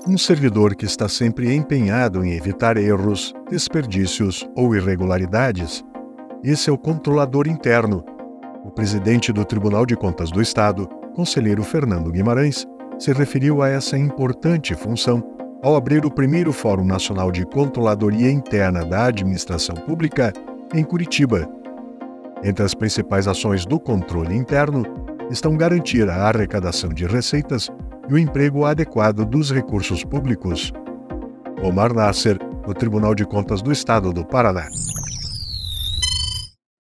Um servidor que está sempre empenhado em evitar erros, desperdícios ou irregularidades. Esse é o controlador interno. O presidente do Tribunal de Contas do Estado, conselheiro Fernando Guimarães, se referiu a essa importante função ao abrir o primeiro Fórum Nacional de Controladoria Interna da Administração Pública em Curitiba. Entre as principais ações do controle interno estão garantir a arrecadação de receitas e o emprego adequado dos recursos públicos. Omar Nasser, do Tribunal de Contas do Estado do Paraná.